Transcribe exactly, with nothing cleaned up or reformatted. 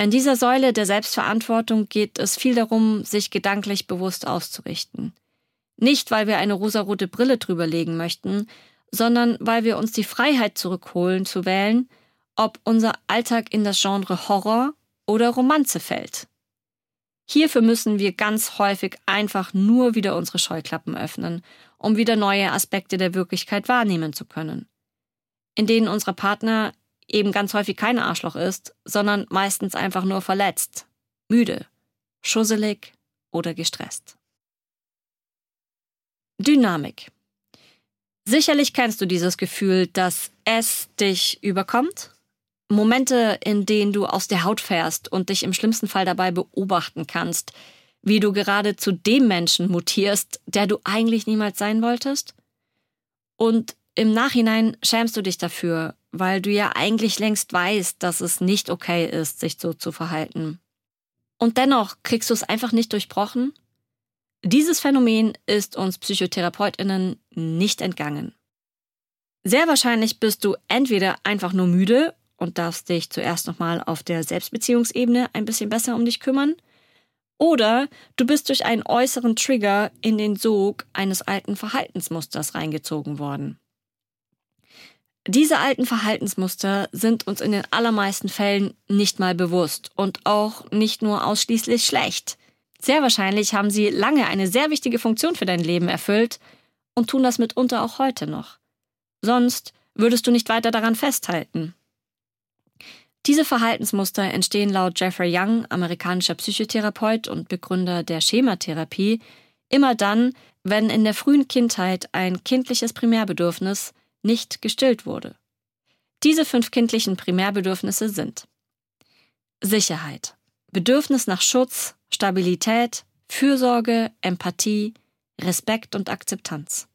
In dieser Säule der Selbstverantwortung geht es viel darum, sich gedanklich bewusst auszurichten. Nicht, weil wir eine rosarote Brille drüber legen möchten, sondern weil wir uns die Freiheit zurückholen, zu wählen, ob unser Alltag in das Genre Horror oder Romanze fällt. Hierfür müssen wir ganz häufig einfach nur wieder unsere Scheuklappen öffnen, um wieder neue Aspekte der Wirklichkeit wahrnehmen zu können, in denen unser Partner eben ganz häufig kein Arschloch ist, sondern meistens einfach nur verletzt, müde, schusselig oder gestresst. Dynamik. Sicherlich kennst du dieses Gefühl, dass es dich überkommt. Momente, in denen du aus der Haut fährst und dich im schlimmsten Fall dabei beobachten kannst, wie du gerade zu dem Menschen mutierst, der du eigentlich niemals sein wolltest. Und im Nachhinein schämst du dich dafür, weil du ja eigentlich längst weißt, dass es nicht okay ist, sich so zu verhalten. Und dennoch kriegst du es einfach nicht durchbrochen. Dieses Phänomen ist uns PsychotherapeutInnen nicht entgangen. Sehr wahrscheinlich bist du entweder einfach nur müde und darfst dich zuerst nochmal auf der Selbstbeziehungsebene ein bisschen besser um dich kümmern, oder du bist durch einen äußeren Trigger in den Sog eines alten Verhaltensmusters reingezogen worden. Diese alten Verhaltensmuster sind uns in den allermeisten Fällen nicht mal bewusst und auch nicht nur ausschließlich schlecht. Sehr wahrscheinlich haben sie lange eine sehr wichtige Funktion für dein Leben erfüllt und tun das mitunter auch heute noch. Sonst würdest du nicht weiter daran festhalten. Diese Verhaltensmuster entstehen laut Jeffrey Young, amerikanischer Psychotherapeut und Begründer der Schematherapie, immer dann, wenn in der frühen Kindheit ein kindliches Primärbedürfnis nicht gestillt wurde. Diese fünf kindlichen Primärbedürfnisse sind: Sicherheit, Bedürfnis nach Schutz, Stabilität, Fürsorge, Empathie, Respekt und Akzeptanz.